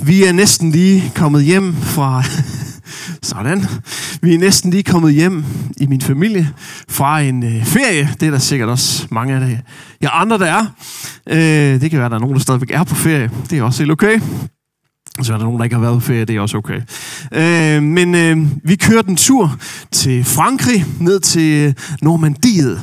Vi er næsten lige kommet hjem fra... Sådan. Vi er næsten lige kommet hjem i min familie fra en ferie. Det er der sikkert også mange af jer andre, der er. Det kan være, at der er nogen, der stadigvæk er på ferie. Det er også helt okay. Så er der nogen, der ikke har været på ferie. Det er også okay. Men vi kørte en tur til Frankrig, ned til Normandiet.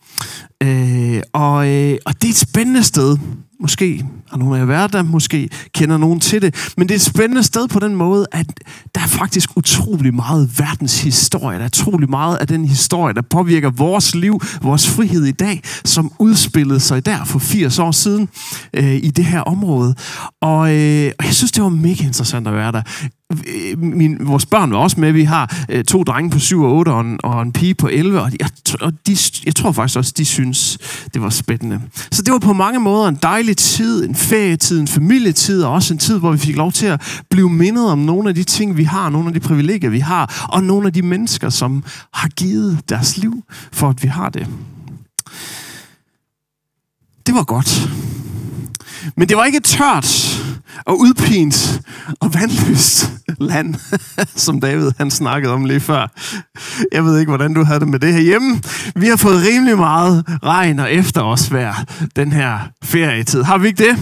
Og det er et spændende sted. Måske har nogen af jer været der, måske kender nogen til det. Men det er et spændende sted på den måde, at der er faktisk utrolig meget verdenshistorie. Der er utrolig meget af den historie, der påvirker vores liv, vores frihed i dag, som udspillede sig der for 80 år siden i det her område. Og jeg synes, det var mega interessant at være der. Vores børn var også med. Vi har 2 drenge på 7 og 8 og en pige på 11, og jeg tror faktisk også, de synes, det var spændende. Så det var på mange måder en dejlig tid, en ferietid, en familietid, og også en tid, hvor vi fik lov til at blive mindet om nogle af de ting, vi har, nogle af de privilegier, vi har, og nogle af de mennesker, som har givet deres liv for, at vi har det. Det var godt. Men det var ikke tørt og udpint og vandløst land, som David han snakkede om lige før. Jeg ved ikke, hvordan du havde det med det her hjemme. Vi har fået rimelig meget regn og efterårsvejr den her ferietid. Har vi ikke det?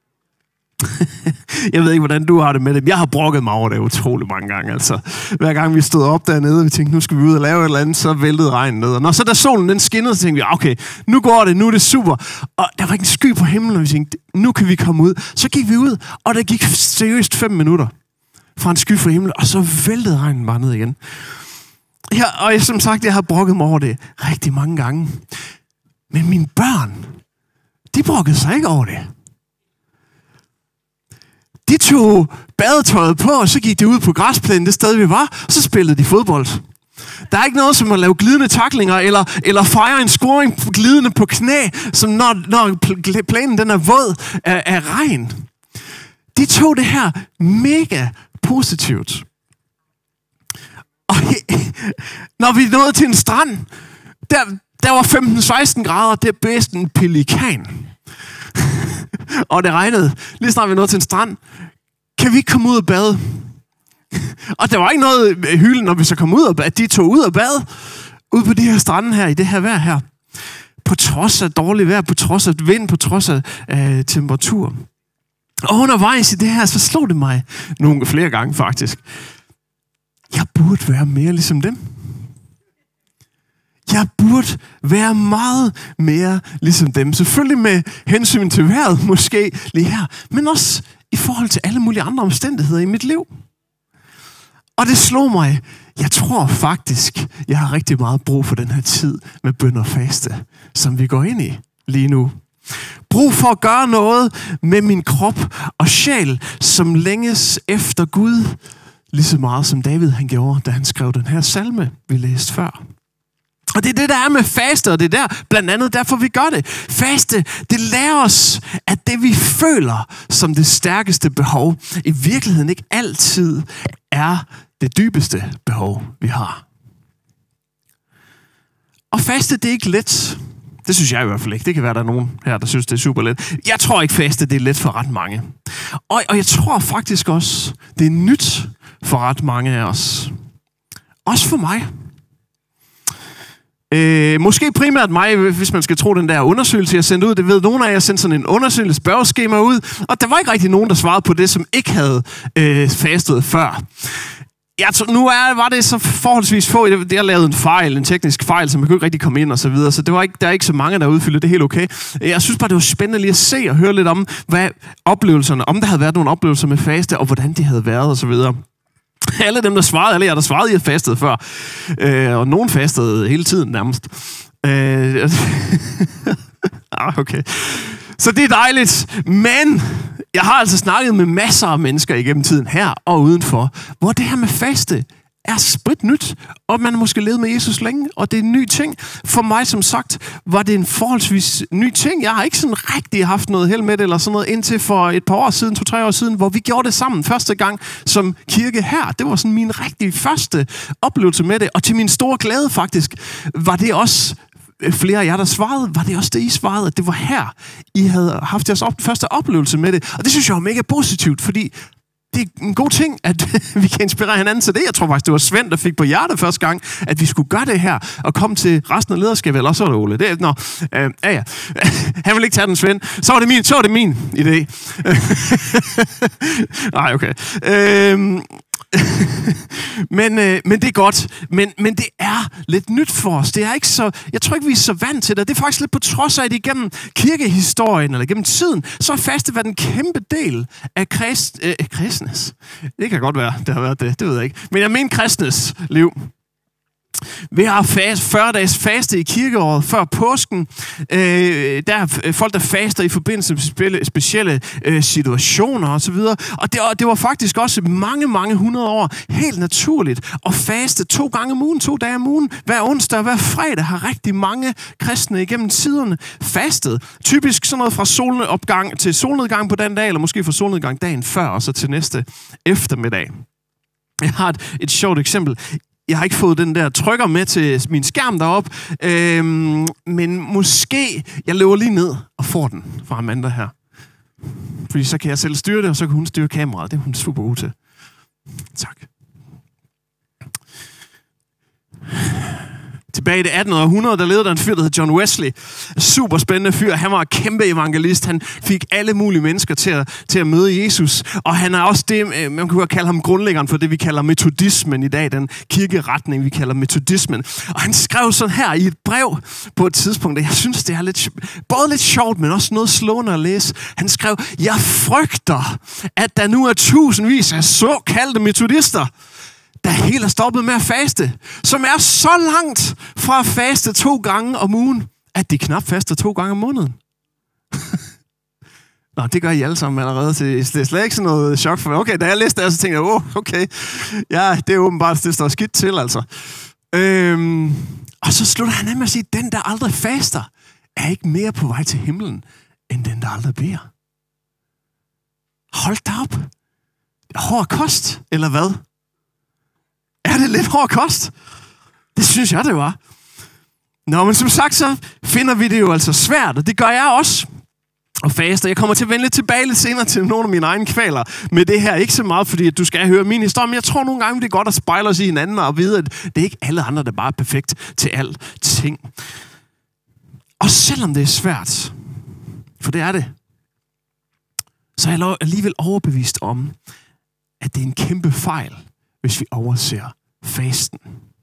Jeg ved ikke, hvordan du har det med det. Jeg har brokket mig over det utrolig mange gange. Altså, hver gang vi stod op dernede, vi tænkte, nu skal vi ud og lave et eller andet, så væltede regnen ned. Og når så da solen den skinnede, så tænkte vi, okay, nu går det, nu er det super. Og der var ikke en sky på himlen, og vi tænkte, nu kan vi komme ud. Så gik vi ud, og der gik seriøst 5 minutter fra en sky fra himlen, og så væltede regnen bare ned igen. Og som sagt, jeg har brokket mig over det rigtig mange gange. Men mine børn, de brokkede sig ikke over det. De tog badetøjet på, og så gik de ud på græsplænen, det sted vi var, og så spillede de fodbold. Der er ikke noget som at lave glidende tacklinger, eller fejre en scoring glidende på knæ, som når planen den er våd af regn. De tog det her mega positivt. Og når vi nåede til en strand, der var 15-16 grader, det blæste en pelikan. Og det regnede. Lige snart vi nåede til en strand, kan vi ikke komme ud og bade? Og der var ikke noget hylden, når vi så kom ud og bade. De tog ud og bade ude på de her strande her, i det her vejr her. På trods af dårligt vejr, på trods af vind, på trods af temperatur. Og undervejs i det her, så slog det mig nogle flere gange faktisk. Jeg burde være mere ligesom dem. Jeg burde være meget mere ligesom dem. Selvfølgelig med hensyn til vejret, måske lige her. Men også i forhold til alle mulige andre omstændigheder i mit liv. Og det slog mig. Jeg tror faktisk, jeg har rigtig meget brug for den her tid med bøn og faste, som vi går ind i lige nu. Brug for at gøre noget med min krop og sjæl, som længes efter Gud. Lige så meget som David han gjorde, da han skrev den her salme, vi læste før. Og det er det, der er med faste, og det er der blandt andet derfor, vi gør det. Faste, det lærer os, at det, vi føler som det stærkeste behov, i virkeligheden ikke altid er det dybeste behov, vi har. Og faste, det er ikke let. Det synes jeg i hvert fald ikke. Det kan være, der er nogen her, der synes, det er super let. Jeg tror ikke, faste, det er let for ret mange. Og jeg tror faktisk også, det er nyt for ret mange af os. Også for mig. Måske primært mig, hvis man skal tro den der undersøgelse, jeg sendte ud. Det ved nogen af jer, sendte sådan en undersøgelse spørgeskema ud, og der var ikke rigtig nogen, der svarede på det, som ikke havde fastet før. Var det så forholdsvis få. Jeg lavede en fejl, en teknisk fejl, så man kunne ikke rigtig komme ind og så videre. Så der er ikke så mange, der udfyldte det helt okay. Jeg synes bare, det var spændende lige at se og høre lidt om, hvad oplevelserne, om der havde været nogle oplevelser med faste, og hvordan de havde været og så videre. Alle dem, der svarede, alle jer, der svarede, I havde fastet før. Og nogen fastede hele tiden nærmest. Okay. Så det er dejligt. Men jeg har altså snakket med masser af mennesker igennem tiden her og udenfor, hvor det her med faste er spritnyt, og man måske levet med Jesus længe, og det er en ny ting. For mig, som sagt, var det en forholdsvis ny ting. Jeg har ikke sådan rigtig haft noget held med det, eller sådan noget, indtil for et par år siden, 2-3 år siden, hvor vi gjorde det sammen første gang som kirke her. Det var sådan min rigtig første oplevelse med det, og til min store glæde faktisk, var det også flere af jer, der svarede, var det også det, I svarede, at det var her, I havde haft jeres første oplevelse med det. Og det synes jeg var mega positivt, fordi det er en god ting, at vi kan inspirere hinanden til det. Jeg tror faktisk, det var Svend, der fik på hjertet første gang, at vi skulle gøre det her, og komme til resten af lederskabet, eller så var det Ole. Ja. Han ville ikke tage den, Svend. Så var det min idé. Nej, okay. Men det er godt. Men det er lidt nyt for os. Det er ikke så, jeg tror ikke, vi er så vant til det. Det er faktisk lidt på trods af, at igennem kirkehistorien, eller gennem tiden, så har faste været en kæmpe del af kristnes. Det kan godt være, det har været det. Det ved jeg ikke. Men jeg mener kristnes liv. Vi har 40 dages faste i kirkeåret før påsken. Der er folk, der faster i forbindelse med specielle situationer osv. Og det var faktisk også mange hundrede år helt naturligt at faste 2 gange om ugen, 2 dage om ugen. Hver onsdag og hver fredag har rigtig mange kristne igennem tiderne fastet. Typisk sådan noget fra solopgang til solnedgang på den dag, eller måske fra solnedgang dagen før, og så til næste eftermiddag. Jeg har et sjovt eksempel. Jeg har ikke fået den der trykker med til min skærm deroppe, men måske jeg løber lige ned og får den fra Amanda her. Fordi så kan jeg selv styre det, og så kan hun styre kameraet. Det er hun super god til. Tak. Tilbage i det 18. århundrede, der levede der en fyr, der hed John Wesley. Super spændende fyr. Han var en kæmpe evangelist. Han fik alle mulige mennesker til at møde Jesus. Og han er også det, man kunne kalde ham grundlæggeren for det, vi kalder metodismen i dag. Den kirkeretning, vi kalder metodismen. Og han skrev sådan her i et brev på et tidspunkt, og jeg synes, det er både lidt sjovt, men også noget slående at læse. Han skrev, jeg frygter, at der nu er tusindvis af såkaldte metodister, der helt er stoppet med at faste, som er så langt fra at faste 2 gange om ugen, at de knap faster 2 gange om måneden. Nå, det gør I alle sammen allerede. Det er slet ikke sådan noget chok for mig. Okay, da jeg læste det, så tænkte jeg, okay, ja, det er åbenbart, det står skidt til, altså. Og så slutter han af med at sige, den, der aldrig faster, er ikke mere på vej til himlen, end den, der aldrig beder. Hold da op. Hård kost, eller hvad? Er det lidt hård kost? Det synes jeg, det var. Nå, men som sagt, så finder vi det jo altså svært, og det gør jeg også. Og faste. Jeg kommer til at vende lidt tilbage lidt senere til nogle af mine egne kvaler med det her. Ikke så meget, fordi at du skal høre min historie, men jeg tror nogle gange, det er godt at spejle os i hinanden og vide, at det er ikke alle andre, der bare er perfekt til alting. Og selvom det er svært, for det er det, så er jeg alligevel overbevist om, at det er en kæmpe fejl, hvis vi overser fasten.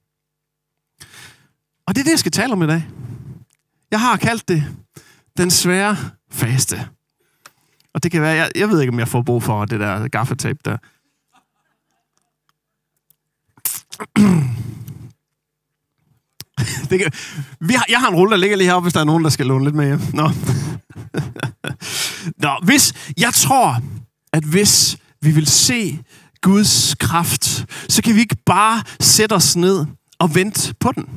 Og det er det, jeg skal tale om i dag. Jeg har kaldt det den svære faste. Og det kan være, jeg ved ikke, om jeg får brug for det der gaffatape der. Jeg har en rulle, der ligger lige heroppe, hvis der er nogen, der skal låne lidt med hjem. Jeg tror, at hvis vi vil se Guds kraft, så kan vi ikke bare sætte os ned og vente på den.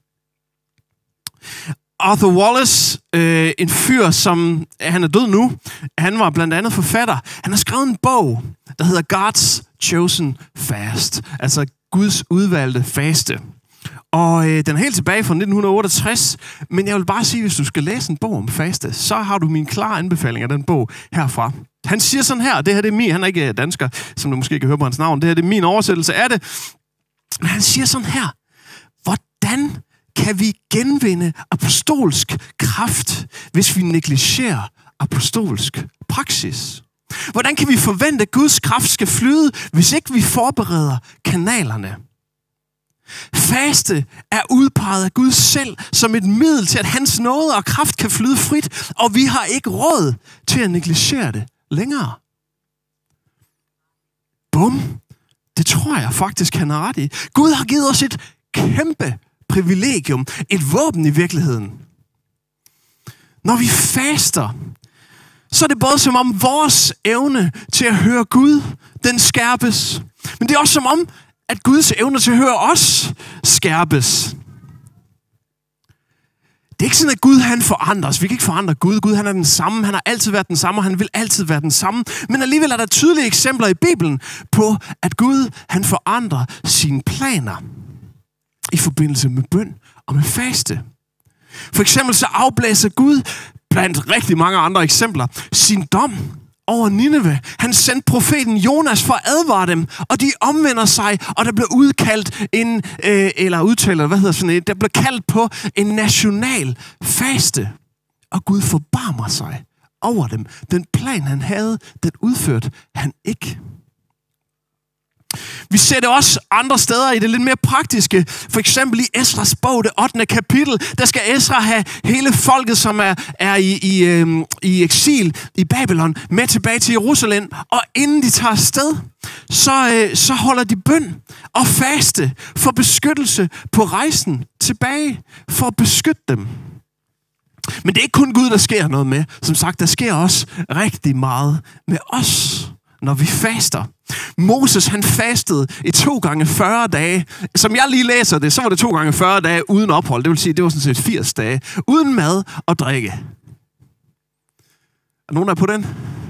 Arthur Wallace, en fyr, som han er død nu, han var blandt andet forfatter. Han har skrevet en bog, der hedder God's Chosen Fast, altså Guds udvalgte faste. Og den er helt tilbage fra 1968, men jeg vil bare sige, hvis du skal læse en bog om faste, så har du min klare anbefaling af den bog herfra. Han siger sådan her, det her det er min, han er ikke dansker, som du måske kan høre på hans navn, det her det er min oversættelse af det. Men han siger sådan her, hvordan kan vi genvinde apostolsk kraft, hvis vi negligerer apostolsk praksis? Hvordan kan vi forvente, at Guds kraft skal flyde, hvis ikke vi forbereder kanalerne? Faste er udpeget af Gud selv som et middel til, at hans nåde og kraft kan flyde frit, og vi har ikke råd til at negligere det længere. Bum. Det tror jeg faktisk, han har ret i. Gud har givet os et kæmpe privilegium, et våben i virkeligheden. Når vi faster, så er det både som om vores evne til at høre Gud, den skærpes. Men det er også som om, at Guds evne til at høre os skærpes. Det er ikke sådan, at Gud han forandrer os. Vi kan ikke forandre Gud. Gud han er den samme. Han har altid været den samme, og han vil altid være den samme. Men alligevel er der tydelige eksempler i Bibelen på, at Gud han forandrer sine planer i forbindelse med bøn og med faste. For eksempel så afblæser Gud, blandt rigtig mange andre eksempler, sin dom over Nineve. Han sendte profeten Jonas for at advare dem, og de omvender sig, og der blev udkaldt der blev kaldt på en national faste. Og Gud forbarmer sig over dem. Den plan, han havde, den udførte han ikke. Vi ser det også andre steder i det lidt mere praktiske. For eksempel i Esras bog, det 8. kapitel, der skal Esra have hele folket, som er i eksil i Babylon, med tilbage til Jerusalem. Og inden de tager afsted, så holder de bøn og faste for beskyttelse på rejsen tilbage, for at beskytte dem. Men det er ikke kun Gud, der sker noget med. Som sagt, der sker også rigtig meget med os, når vi faster. Moses, han fastede i 2 gange 40 dage. Som jeg lige læser det, så var det 2 gange 40 dage uden ophold. Det vil sige, det var sådan set 80 dage. Uden mad og drikke. Er nogen der på den?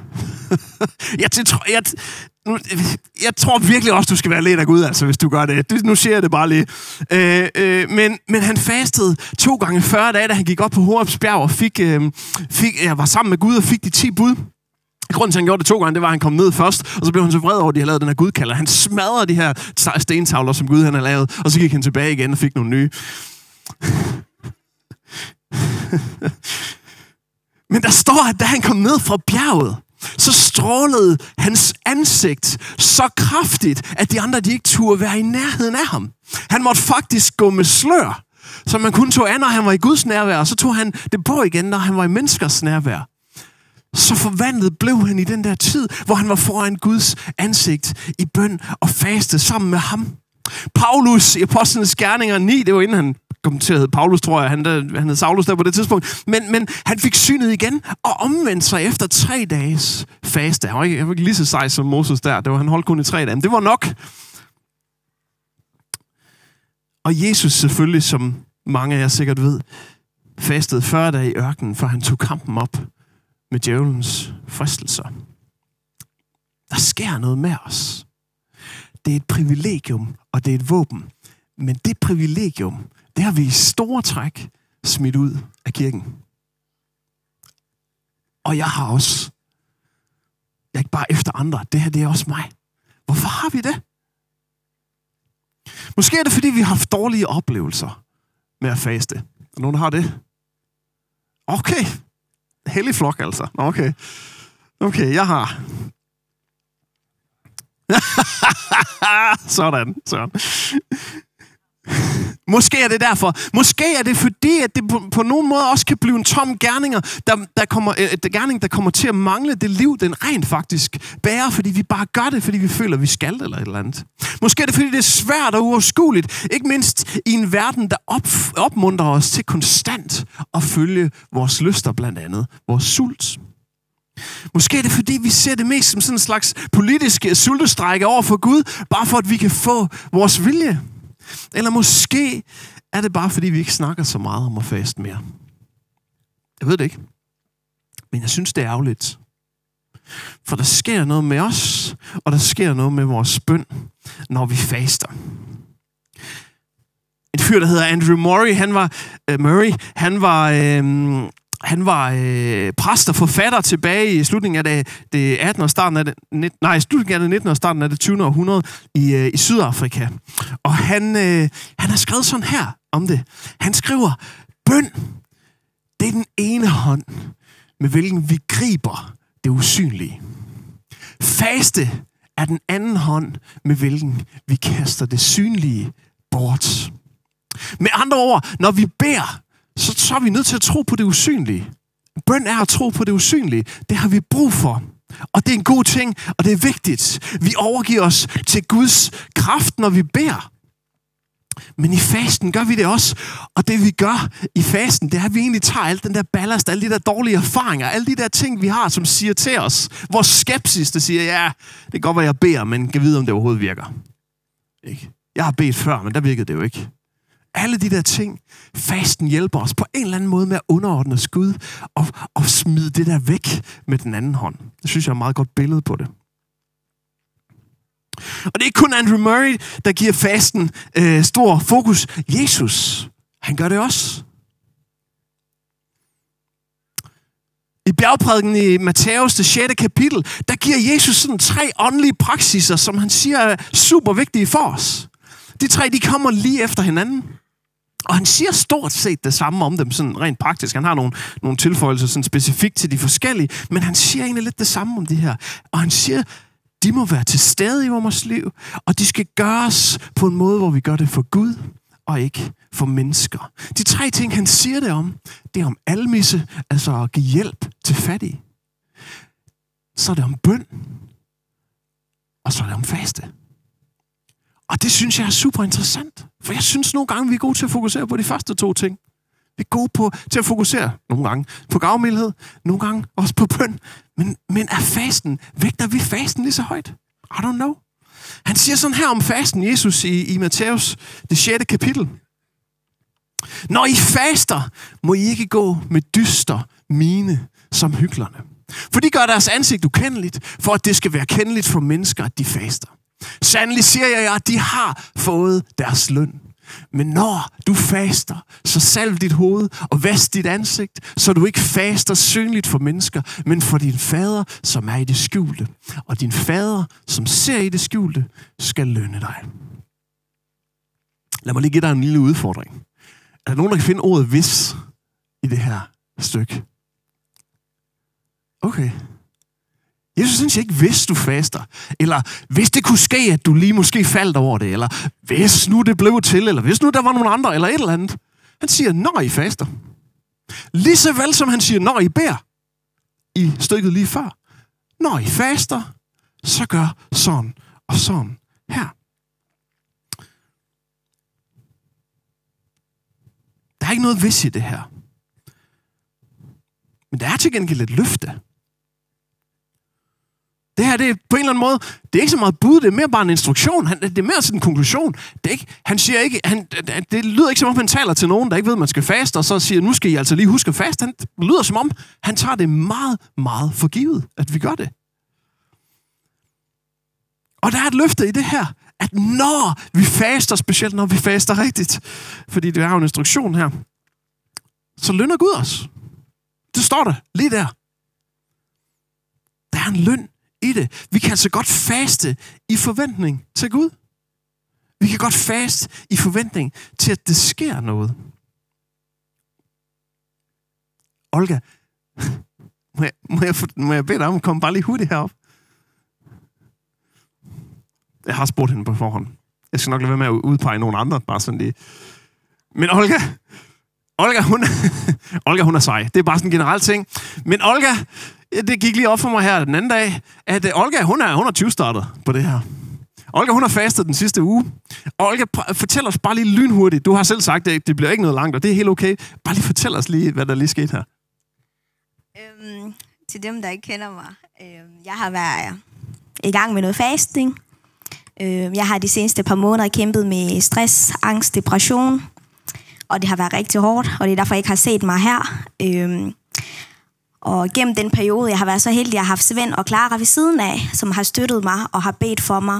Jeg tror virkelig også, du skal være lidt af Gud, altså, hvis du gør det. Nu siger jeg det bare lige. Men han fastede 2 gange 40 dage, da han gik op på Horebs bjerg og var sammen med Gud og fik de 10 bud. Grunden til, at han gjorde det 2 gange, det var, at han kom ned først, og så blev han så vred over, at de havde lavet den her gudkalder. Han smadrede de her stentavler, som Gud han havde lavet, og så gik han tilbage igen og fik nogle nye. Men der står, at da han kom ned fra bjerget, så strålede hans ansigt så kraftigt, at de andre de ikke turde være i nærheden af ham. Han måtte faktisk gå med slør, så man kun tog af, når han var i Guds nærvær, og så tog han det på igen, når han var i menneskers nærvær. Så forvandlet blev han i den der tid, hvor han var foran Guds ansigt i bøn og faste sammen med ham. Paulus i Apostlenes Gerninger 9, det var inden han kom til at hedde Paulus, tror jeg, han hed Saulus der på det tidspunkt, men han fik synet igen og omvendte sig efter 3 dages faste. Han var ikke lige så sej som Moses der, han holdt kun i 3 dage, men det var nok. Og Jesus selvfølgelig, som mange af jer sikkert ved, fastede 40 dage i ørkenen, før han tog kampen op med djævelens fristelser. Der sker noget med os. Det er et privilegium, og det er et våben. Men det privilegium, det har vi i store træk smidt ud af kirken. Og jeg har også. Jeg er ikke bare efter andre. Det her, det er også mig. Hvorfor har vi det? Måske er det, fordi vi har haft dårlige oplevelser med at faste. Er nogen, der har det? Okay. Hellig flok, altså. Okay, jeg har. Sådan. Måske er det derfor. Måske er det fordi, at det på nogen måde også kan blive en tom gerning, der kommer til at mangle det liv, den rent faktisk bærer, fordi vi bare gør det, fordi vi føler, vi skal eller et eller andet. Måske er det fordi, det er svært og uoverskueligt, ikke mindst i en verden, der opmuntrer os til konstant at følge vores lyster, blandt andet vores sult. Måske er det fordi, vi ser det mest som sådan en slags politisk sultestrække over for Gud, bare for at vi kan få vores vilje. Eller måske er det bare fordi, vi ikke snakker så meget om at faste mere. Jeg ved det ikke. Men jeg synes, det er ærgerligt. For der sker noget med os, og der sker noget med vores bøn, når vi faster. En fyr, der hedder Andrew Murray, han var præst og forfatter tilbage i slutningen af det 18. og starten af det 19. og starten af det 20. århundrede i Sydafrika. Og han har skrevet sådan her om det. Han skriver, bøn, det er den ene hånd, med hvilken vi griber det usynlige. Faste er den anden hånd, med hvilken vi kaster det synlige bort. Med andre ord, når vi beder, så er vi nødt til at tro på det usynlige. Bøn er at tro på det usynlige. Det har vi brug for. Og det er en god ting, og det er vigtigt. Vi overgiver os til Guds kraft, når vi beder. Men i fasten gør vi det også. Og det vi gør i fasten, det er, at vi egentlig tager alt den der ballast, alle de der dårlige erfaringer, alle de der ting, vi har, som siger til os. Vores skepsis, der siger, ja, det kan godt være, jeg beder, men kan vide, om det overhovedet virker. Ikke? Jeg har bedt før, men der virkede det jo ikke. Alle de der ting, fasten hjælper os på en eller anden måde med at underordne os Gud og smide det der væk med den anden hånd. Det synes jeg er et meget godt billede på det. Og det er ikke kun Andrew Murray, der giver fasten stor fokus. Jesus, han gør det også. I bjergprædiken i Matthæus, det 6. kapitel, der giver Jesus sådan 3 åndelige praksiser, som han siger er super vigtige for os. De 3, de kommer lige efter hinanden. Og han siger stort set det samme om dem, sådan rent praktisk. Han har nogle tilføjelser sådan specifikt til de forskellige, men han siger egentlig lidt det samme om de her. Og han siger, de må være til stede i vores liv, og de skal gøres på en måde, hvor vi gør det for Gud, og ikke for mennesker. De 3 ting, han siger det er om almisse, altså at give hjælp til fattige. Så er det om bøn, og så er det om faste. Og det synes jeg er super interessant, for jeg synes nogle gange, vi er gode til at fokusere på de første 2 ting. Vi er gode til at fokusere nogle gange på gavmildhed, nogle gange også på bøn. Men er fasten, vægter vi fasten lige så højt? I don't know. Han siger sådan her om fasten, Jesus i Matthæus, det 6. kapitel. Når I faster, må I ikke gå med dyster mine som hyklerne. For de gør deres ansigt ukendeligt, for at det skal være kendeligt for mennesker, at de faster. Sandelig siger jeg jer, at de har fået deres løn. Men når du faster, så salv dit hoved og vask dit ansigt, så du ikke faster synligt for mennesker, men for din fader, som er i det skjulte. Og din fader, som ser i det skjulte, skal lønne dig. Lad mig lige give dig en lille udfordring. Er der nogen, der kan finde ordet hvis i det her stykke? Okay. Jesus synes ikke, hvis du faster, eller hvis det kunne ske, at du lige måske faldt over det, eller hvis nu det blev til, eller hvis nu der var nogle andre, eller et eller andet. Han siger, når I faster. Lige så vel som han siger, når I beder, i stykket lige før. Når I faster, så gør sådan og sådan her. Der er ikke noget hvis i det her. Men der er til gengæld et løfte. Det her, det er på en eller anden måde, det er ikke så meget bud, det er mere bare en instruktion. Det er mere sådan en konklusion. Det er ikke, han siger ikke, det lyder ikke som om, han taler til nogen, der ikke ved, at man skal faste, og så siger, nu skal I altså lige huske at faste. Det lyder som om, han tager det meget, meget for givet, at vi gør det. Og der er et løfte i det her, at når vi faster, specielt når vi faster rigtigt, fordi det er jo en instruktion her, så lønner Gud os. Det står der lige der. Der er en løn i det. Vi kan altså godt faste i forventning til Gud. Vi kan godt faste i forventning til, at det sker noget. Olga, må jeg bede dig om at komme bare lige hurtigt herop? Jeg har spurgt hende på forhånd. Jeg skal nok lade være med at udpege nogle andre, bare sådan lige. Men Olga, hun er sej. Det er bare sådan en generel ting. Men Olga, det gik lige op for mig her den anden dag, at Olga, hun er 20-startet på det her. Olga, hun har fastet den sidste uge. Olga, fortæl os bare lige lynhurtigt. Du har selv sagt, at det bliver ikke noget langt, og det er helt okay. Bare lige fortæl os lige, hvad der lige skete her. Til dem, der ikke kender mig. Jeg har været i gang med noget fasting. Jeg har de seneste par måneder kæmpet med stress, angst, depression. Og det har været rigtig hårdt, og det er derfor, jeg ikke har set mig her. Og gennem den periode, jeg har været så heldig, at jeg har haft Svend og Clara ved siden af, som har støttet mig og har bedt for mig.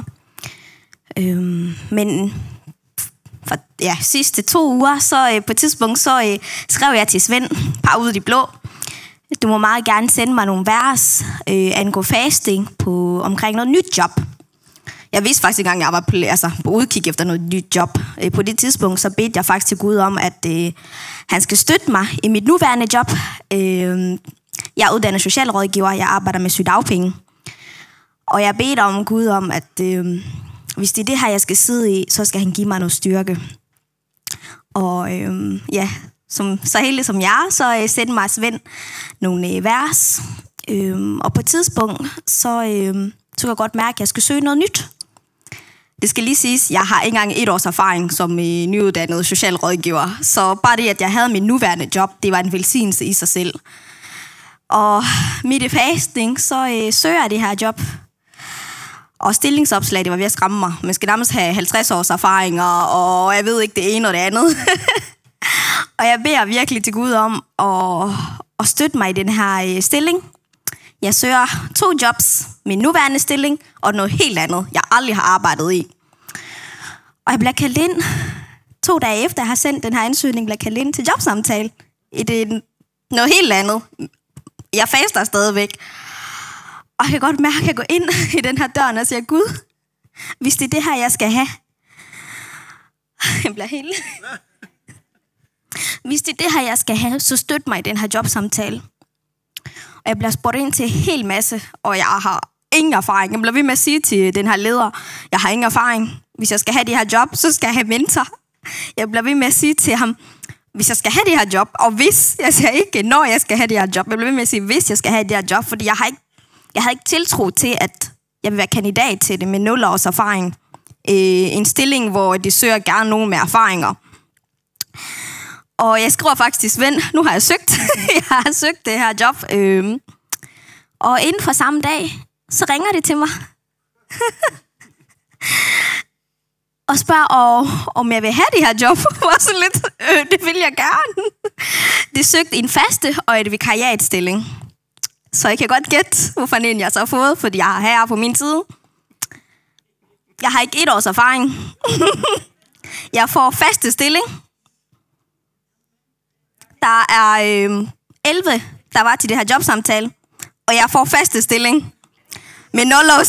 Men for sidste 2 uger, så på et tidspunkt, så skrev jeg til Svend, bare ud i det blå. Du må meget gerne sende mig nogle vers angående fasting på omkring noget nyt job. Jeg vidste faktisk ikke engang, at jeg var på udkig efter noget nyt job. På det tidspunkt, så bedte jeg faktisk til Gud om, at han skal støtte mig i mit nuværende job. Jeg er uddannet socialrådgiver, jeg arbejder med sygedagpenge. Og jeg bedte om Gud om, at hvis det er det her, jeg skal sidde i, så skal han give mig noget styrke. Og så heldig som jeg, så sendte mig Svend nogle vers. Og på et tidspunkt, så kunne jeg godt mærke, at jeg skal søge noget nyt. Det skal lige siges, jeg har ikke engang 1 års erfaring som nyuddannet socialrådgiver. Så bare det, at jeg havde min nuværende job, det var en velsignelse i sig selv. Og midt i fasting, så søger jeg det her job. Og stillingsopslag, det var ved at skræmme mig. Man skal nærmest have 50 års erfaringer, og jeg ved ikke det ene og det andet. Og jeg beder virkelig til Gud om at støtte mig i den her stilling. Jeg søger 2 jobs, min nuværende stilling, og noget helt andet, jeg aldrig har arbejdet i. Og jeg bliver kaldt ind 2 dage efter, jeg har sendt den her ansøgning, bliver kaldt ind til jobsamtale. I noget helt andet. Jeg faster stadigvæk. Og jeg kan godt mærke, at jeg går ind i den her dør og siger, Gud, hvis det er det her, jeg skal have. Jeg bliver helt... Hvis det er det her, jeg skal have, så støt mig i den her jobsamtale. Og jeg bliver spurgt ind til en hel masse, og jeg har ingen erfaring. Jeg bliver ved med at sige til den her leder, jeg har ingen erfaring. Hvis jeg skal have det her job, så skal jeg have mentor. Jeg bliver ved med at sige til ham, hvis jeg skal have det her job, og hvis, jeg siger ikke, når jeg skal have det her job, jeg bliver ved med at sige, hvis jeg skal have det her job, fordi jeg har ikke tiltro til, at jeg vil være kandidat til det med 0 års erfaring. En stilling, hvor de søger gerne nogen med erfaringer. Og jeg skriver faktisk til Svend, nu har jeg søgt. Jeg har søgt det her job. Og inden for samme dag, så ringer det til mig. Og spørger, om jeg vil have det her job. Var så lidt, det vil jeg gerne. Det søgte en faste og et vikariatstilling. Så jeg kan godt gætte, hvorfor en jeg så har fået, fordi jeg har her på min side. Jeg har ikke 1 års erfaring. Jeg får faste stilling. Der er 11, der var til det her jobsamtale. Og jeg får faste stilling. Med 0 års.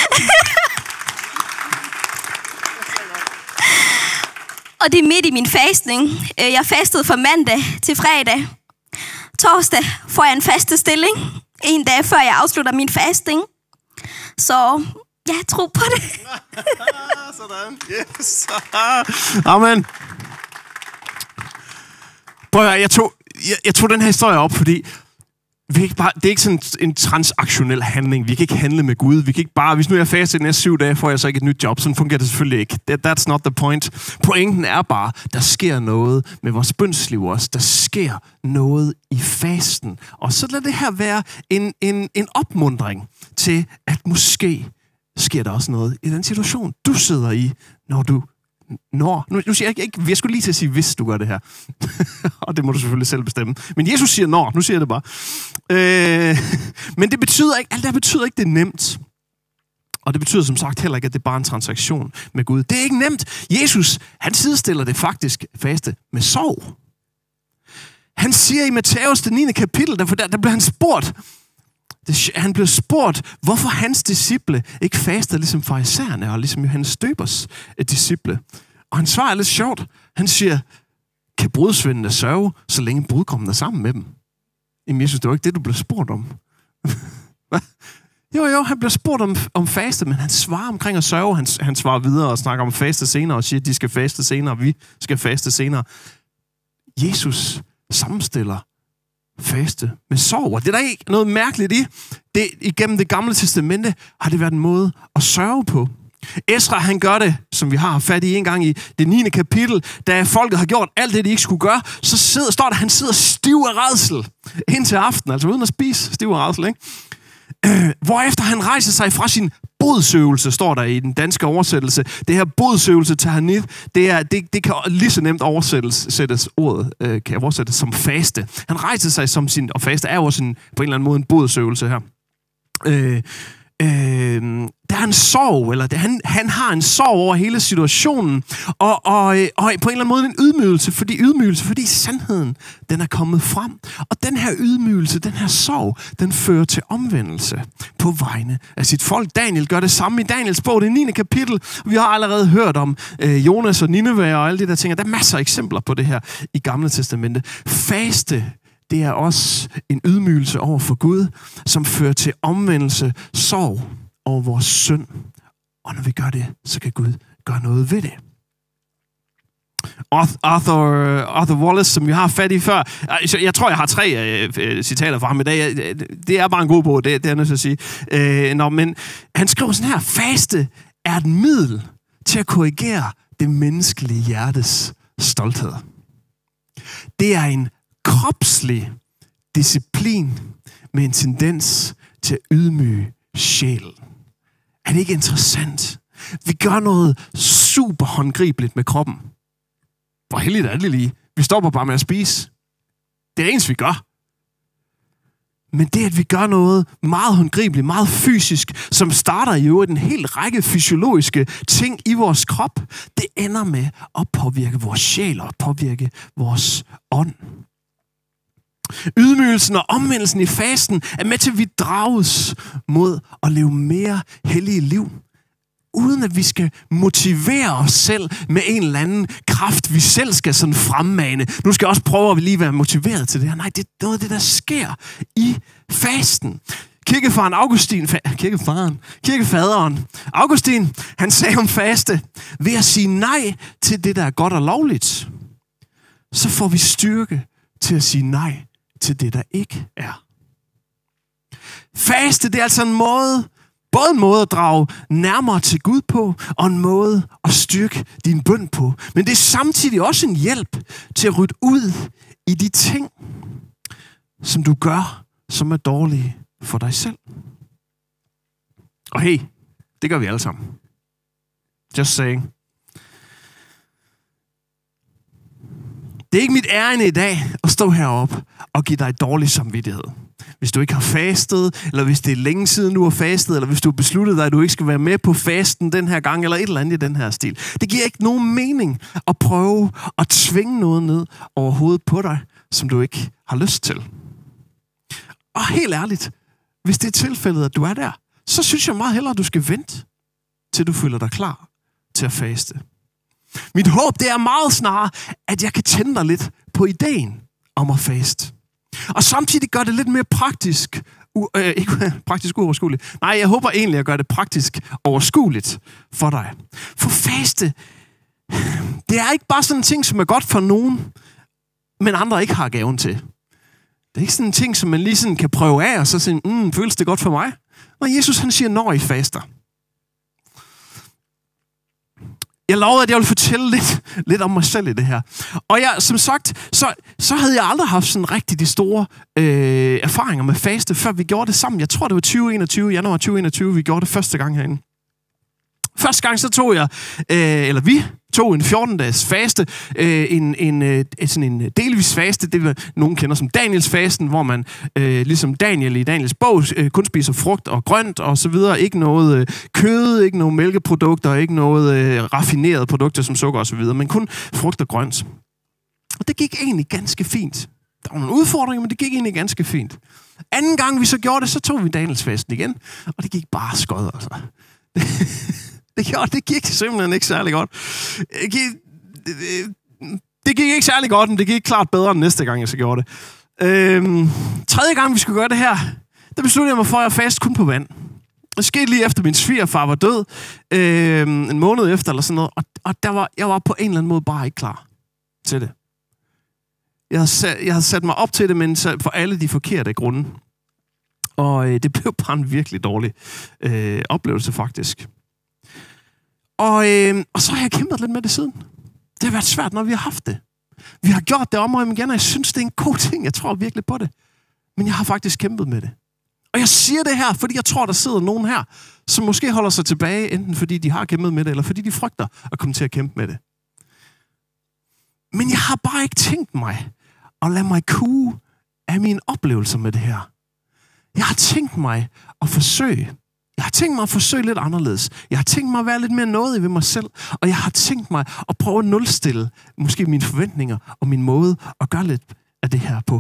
Og det er midt i min fastning. Jeg fastede fra mandag til fredag. Torsdag får jeg en faste stilling. 1 dag før jeg afslutter min fasting. Så jeg tror på det. Sådan. Yes. Amen. Prøv at høre, jeg tog den her historie op, fordi det er ikke sådan en transaktionel handling. Vi kan ikke handle med Gud. Vi kan ikke bare, hvis nu jeg faster de næste 7 dage, får jeg så ikke et nyt job. Sådan fungerer det selvfølgelig ikke. That's not the point. Pointen er bare, der sker noget med vores bønsliv også. Der sker noget i fasten. Og så lad det her være en opmuntring til, at måske sker der også noget i den situation, du sidder i, nu siger jeg ikke, jeg skulle lige til at sige, hvis du gør det her. Og det må du selvfølgelig selv bestemme. Men Jesus siger når, nu siger jeg det bare. Men det betyder ikke, alt det betyder ikke, det er nemt. Og det betyder som sagt heller ikke, at det er bare en transaktion med Gud. Det er ikke nemt. Jesus, han sidestiller det faktisk faste med sorg. Han siger i Matthæus, det 9. kapitel, der bliver han spurgt, han blev spurgt, hvorfor hans disciple ikke fastede ligesom farisæerne og ligesom Johannes Døbers disciple. Og han svarer lidt sjovt. Han siger, kan brudsvendene sørge, så længe brudgommen er sammen med dem? Jamen Jesus, det var ikke det, du blev spurgt om. Hvad? Jo, han bliver spurgt om faste, men han svarer omkring at sørge. Han svarer videre og snakker om faste senere og siger, at de skal faste senere, og vi skal faste senere. Jesus sammenstiller faste med sorg. Og det er der ikke noget mærkeligt i. Igennem det gamle testamente har det været en måde at sørge på. Esra, han gør det, som vi har fat i en gang i det 9. kapitel, da folket har gjort alt det, de ikke skulle gøre, så står der, han sidder stiv af rædsel indtil aften, altså uden at spise, stiv af rædsel, ikke? Hvorefter han rejser sig fra sin bodsøvelse, står der i den danske oversættelse. Det her bodsøvelse tahanith, det kan lige så nemt oversættes som faste. Han rejser sig som sin, og faste er jo også på en eller anden måde en bodsøvelse her. Der er en sorg, eller han har en sorg over hele situationen, og på en eller anden måde en ydmygelse, fordi sandheden, den er kommet frem. Og den her ydmygelse, den her sorg, den fører til omvendelse på vegne af sit folk. Daniel gør det samme i Daniels bog, det 9. kapitel. Vi har allerede hørt om Jonas og Nineve og alle de der ting. Der er masser af eksempler på det her i Gamle Testamente. Faste, det er også en ydmygelse over for Gud, som fører til omvendelse, sorg over vores synd. Og når vi gør det, så kan Gud gøre noget ved det. Arthur Wallace, som vi har fat i før. Jeg tror, jeg har 3 citater fra ham i dag. Det er bare en god bog, det er jeg nødt til at sige. Men han skriver sådan her: faste er et middel til at korrigere det menneskelige hjertes stolthed. Det er en kropslig disciplin med en tendens til at ydmyge sjælen. Er det ikke interessant? Vi gør noget super håndgribeligt med kroppen. Hvor heldigt er det lige? Vi stopper bare med at spise. Det er det eneste, vi gør. Men det, at vi gør noget meget håndgribeligt, meget fysisk, som starter i øvrigt en hel række fysiologiske ting i vores krop, det ender med at påvirke vores sjæl og påvirke vores ånd. Ydmygelsen og omvendelsen i fasten er med til, at vi drages mod at leve mere hellige liv. Uden at vi skal motivere os selv med en eller anden kraft, vi selv skal sådan fremmane. Nu skal jeg også prøve at lige være motiveret til det her. Nej, det er noget af det, der sker i fasten. Kirkefaderen Augustin, han sagde om faste, ved at sige nej til det, der er godt og lovligt, så får vi styrke til at sige nej til det, der ikke er. Faste, det er altså en måde, både en måde at drage nærmere til Gud på, og en måde at styrke din bøn på. Men det er samtidig også en hjælp til at rydde ud i de ting, som du gør, som er dårlige for dig selv. Og hey, det gør vi alle sammen. Just saying. Det er ikke mit ærinde i dag at stå heroppe og give dig dårlig samvittighed. Hvis du ikke har fastet, eller hvis det er længe siden, du har fastet, eller hvis du har besluttet dig, at du ikke skal være med på fasten den her gang, eller et eller andet i den her stil. Det giver ikke nogen mening at prøve at tvinge noget ned over hovedet på dig, som du ikke har lyst til. Og helt ærligt, hvis det er tilfældet, at du er der, så synes jeg meget hellere, at du skal vente, til du føler dig klar til at faste. Mit håb, det er meget snarere, at jeg kan tænde dig lidt på ideen om at faste. Og samtidig gør det lidt mere praktisk. Ikke praktisk uoverskueligt. Nej, jeg håber egentlig, at gøre det praktisk overskueligt for dig. For faste, det er ikke bare sådan en ting, som er godt for nogen, men andre ikke har gaven til. Det er ikke sådan en ting, som man lige sådan kan prøve af, og så sige, føles det godt for mig? Og Jesus, han siger, når I faster. Jeg lovede, at jeg ville fortælle lidt om mig selv i det her. Og jeg, som sagt, så havde jeg aldrig haft sådan rigtig de store erfaringer med faste, før vi gjorde det sammen. Jeg tror, det var januar 2021, vi gjorde det første gang herinde. Første gang så tog vi tog en 14-dages faste, sådan en delvis faste, det nogen kender som Daniels fasten, hvor man ligesom Daniel i Daniels bog kun spiser frugt og grønt og så videre. Ikke noget kød, ikke noget mælkeprodukter, ikke noget raffinerede produkter som sukker og så videre, men kun frugt og grønt. Og det gik egentlig ganske fint. Der var nogle udfordringer, men det gik egentlig ganske fint. Anden gang vi så gjorde det, så tog vi Daniels fasten igen, og det gik bare skød, altså. Det gik simpelthen ikke særlig godt. Det gik ikke særlig godt, men det gik klart bedre end næste gang, jeg så gjorde det. Tredje gang, vi skulle gøre det her, der besluttede jeg mig for, at jeg fast kun på vand. Det skete lige efter min svigerfar var død, en måned efter eller sådan noget, og jeg var på en eller anden måde bare ikke klar til det. Jeg havde sat mig op til det, men for alle de forkerte grunde. Og det blev bare en virkelig dårlig oplevelse, faktisk. Og så har jeg kæmpet lidt med det siden. Det har været svært, når vi har haft det. Vi har gjort det om og igen, og jeg synes, det er en god ting. Jeg tror virkelig på det. Men jeg har faktisk kæmpet med det. Og jeg siger det her, fordi jeg tror, der sidder nogen her, som måske holder sig tilbage, enten fordi de har kæmpet med det, eller fordi de frygter at komme til at kæmpe med det. Men jeg har bare ikke tænkt mig at lade mig kue af mine oplevelser med det her. Jeg har tænkt mig at forsøge. Jeg har tænkt mig at forsøge lidt anderledes. Jeg har tænkt mig at være lidt mere nådig ved mig selv. Og jeg har tænkt mig at prøve at nulstille måske mine forventninger og min måde at gøre lidt af det her på.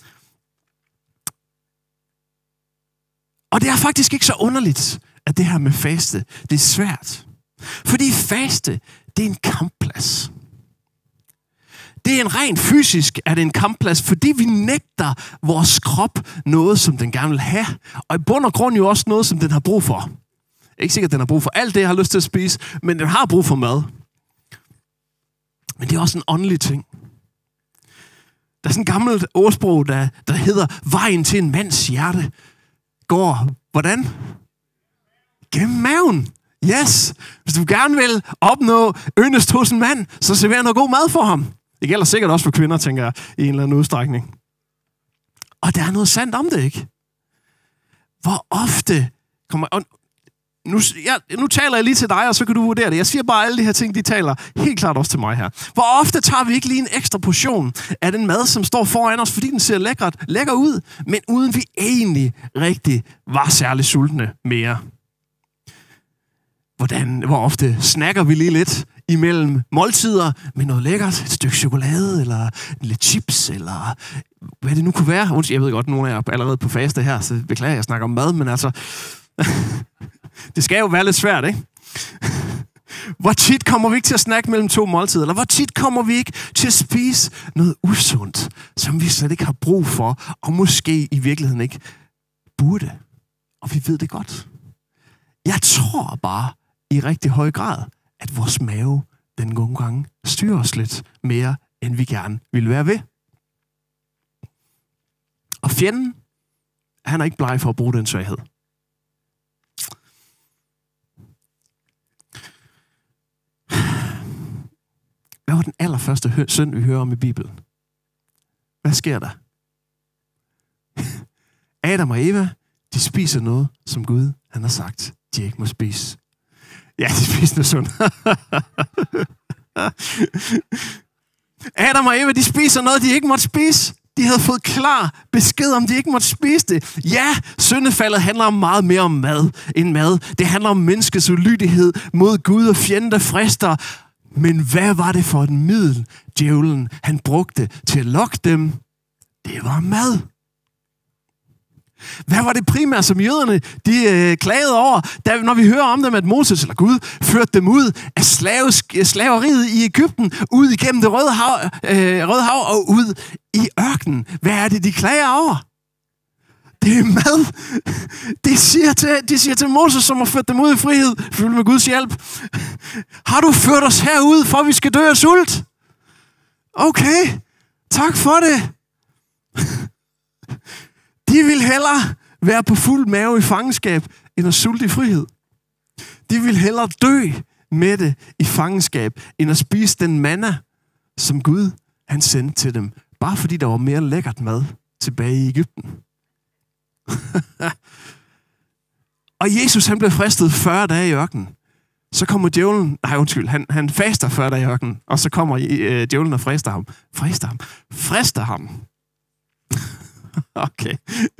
Og det er faktisk ikke så underligt, at det her med faste, det er svært. Fordi faste, det er en kampplads. Det er en rent fysisk, er det en kampplads, fordi vi nægter vores krop noget, som den gerne vil have. Og i bund og grund jo også noget, som den har brug for. Ikke sikkert, at den har brug for alt det, jeg har lyst til at spise, men den har brug for mad. Men det er også en åndelig ting. Der er sådan et gammelt ordsprog, der hedder, vejen til en mands hjerte går, hvordan? Gennem maven. Yes. Hvis du gerne vil opnå yndest hos en mand, så server noget god mad for ham. Det gælder sikkert også for kvinder, tænker jeg, i en eller anden udstrækning. Og der er noget sandt om det, ikke? Hvor ofte kommer... Nu taler jeg lige til dig, og så kan du vurdere det. Jeg siger bare, alle de her ting, de taler helt klart også til mig her. Hvor ofte tager vi ikke lige en ekstra portion af den mad, som står foran os, fordi den ser lækker ud, men uden vi egentlig rigtig var særlig sultne mere. hvor ofte snakker vi lige lidt imellem måltider med noget lækkert, et stykke chokolade, eller lidt chips, eller hvad det nu kunne være. Jeg ved godt, nogle af jer er allerede på faste her, så beklager, jeg snakker om mad, men altså, det skal jo være lidt svært, ikke? Hvor tit kommer vi ikke til at snakke mellem 2 måltider? Eller hvor tit kommer vi ikke til at spise noget usundt, som vi slet ikke har brug for, og måske i virkeligheden ikke burde? Og vi ved det godt. Jeg tror bare i rigtig høj grad, at vores mave den nogle gange styrer os lidt mere, end vi gerne ville være ved. Og fjenden, han er ikke bleg for at bruge den svaghed. Hvad var den allerførste synd, vi hører om i Bibelen? Hvad sker der? Adam og Eva, de spiser noget, som Gud han har sagt, de ikke må spise. Ja, de spiser noget sundt. Adam og Eva, de spiser noget, de ikke måtte spise. De havde fået klar besked om, de ikke måtte spise det. Ja, syndefaldet handler om meget mere om mad end mad. Det handler om menneskets ulydighed mod Gud og fjenden, der frister. Men hvad var det for et middel, djævlen han brugte til at lokke dem? Det var mad. Hvad var det primært, som jøderne de klagede over, når vi hører om dem, at Moses eller Gud førte dem ud af slaveriet i Egypten, ud igennem det Røde Hav og ud i ørkenen? Hvad er det, de klager over? Det er mad. De siger til Moses, som har ført dem ud i frihed, fyldt med Guds hjælp: har du ført os herud, for vi skal dø af sult? Okay, tak for det. De vil hellere være på fuld mave i fangenskab, end at sulte i frihed. De vil hellere dø med det i fangenskab, end at spise den manna, som Gud han sendte til dem. Bare fordi der var mere lækkert mad tilbage i Egypten. Og Jesus han blev fristet 40 dage i ørkenen. Så kommer djævlen, han faster 40 dage i ørkenen, og så kommer djævlen og frister ham. Okay.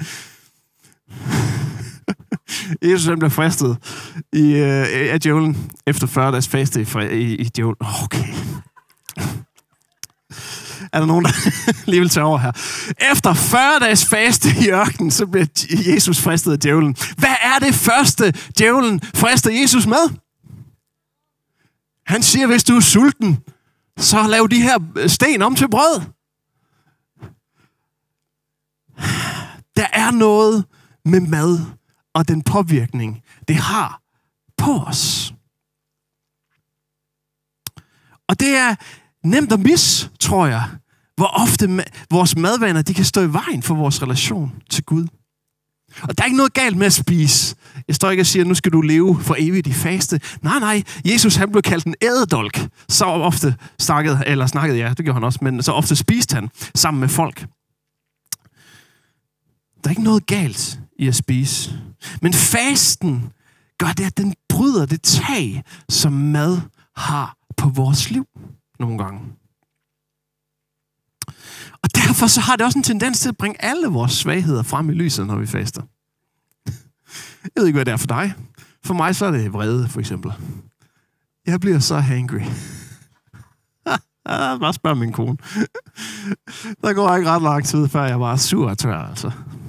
Jesus han blev fristet af djævlen efter 40 dages faste i djævlen. Okay. Er der nogen, der lige vil tage over her? Efter 40 dages faste i ørkenen, så bliver Jesus fristet af djævlen. Hvad er det første, djævlen frister Jesus med? Han siger, hvis du er sulten, så lav de her sten om til brød. Der er noget med mad og den påvirkning, det har på os. Og det er nemt at misse, tror jeg, hvor ofte vores madvaner, de kan stå i vejen for vores relation til Gud. Og der er ikke noget galt med at spise. Jeg står ikke og siger, nu skal du leve for evigt i faste. Nej. Jesus han blev kaldt en ædedolk. Så ofte snakkede, ja, det gjorde han også, men så ofte spiste han sammen med folk. Der er ikke noget galt i at spise. Men fasten gør det, at den bryder det tag, som mad har på vores liv nogle gange. Og derfor så har det også en tendens til at bringe alle vores svagheder frem i lyset, når vi faster. Jeg ved ikke, hvad det er for dig. For mig så er det vrede, for eksempel. Jeg bliver så hangry. Bare spørg min kone. Der går ikke ret lang tid, før jeg var sur og tør, altså.